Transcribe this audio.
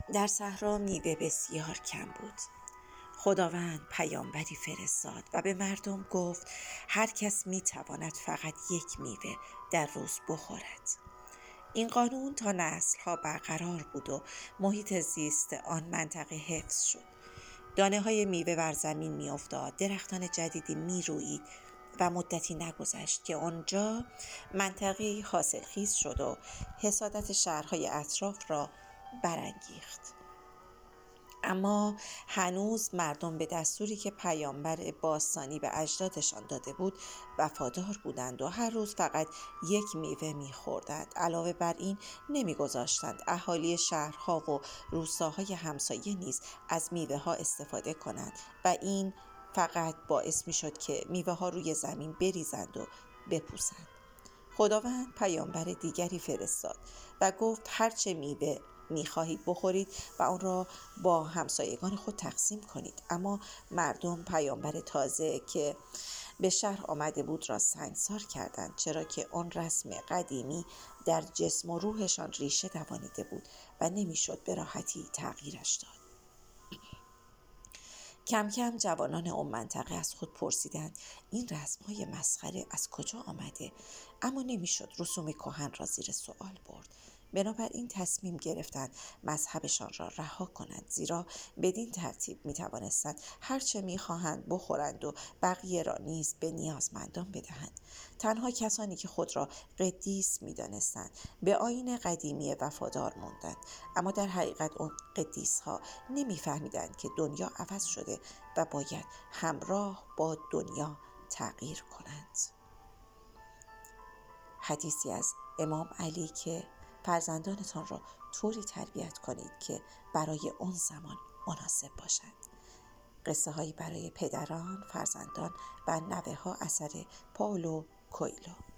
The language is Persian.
در صحرا میوه بسیار کم بود. خداوند پیامبری فرستاد و به مردم گفت هر کس میتواند فقط یک میوه در روز بخورد. این قانون تا نسل‌ها برقرار بود و محیط زیست آن منطقه حفظ شد. دانه‌های میوه بر زمین می‌افتاد، درختان جدیدی می‌رویید و مدتی نگذشت که آنجا منطقه‌ای حاصلخیز شد و حسادت شهرهای اطراف را برانگیخت. اما هنوز مردم به دستوری که پیامبر باستانی به اجدادشان داده بود وفادار بودند و هر روز فقط یک میوه می‌خوردند. علاوه بر این نمی‌گذاشتند اهالی شهرها و روستاهای همسایه نیز از میوه‌ها استفاده کنند و این فقط باعث می‌شد که میوه‌ها روی زمین بریزند و بپوسند. خداوند پیامبر دیگری فرستاد و گفت هرچه میوه می‌خواهید بخورید و آن را با همسایگان خود تقسیم کنید. اما مردم پیامبر تازه که به شهر آمده بود را سنگسار کردند، چرا که آن رسم قدیمی در جسم و روحشان ریشه دوانیده بود و نمی‌شد به راحتی تغییرش داد. کم کم جوانان اون منطقه از خود پرسیدند این رسم‌های مسخره از کجا آمده؟ اما نمی‌شد رسوم کهن را زیر سوال برد. بنابراین تصمیم گرفتند مذهبشان را رها کنند، زیرا بدین ترتیب می‌توانستند هرچه می‌خواهند بخورند و بقیه را نیز به نیازمندان بدهند. تنها کسانی که خود را قدیس می‌دانستند به آیین قدیمی وفادار ماندند، اما در حقیقت اون قدیس‌ها نمی‌فهمیدند که دنیا عوض شده و باید همراه با دنیا تغییر کنند. حدیثی از امام علی که فرزندانتان را طوری تربیت کنید که برای اون زمان مناسب باشند. قصه هایی برای پدران، فرزندان و نوه ها اثر پائولو کوئلو.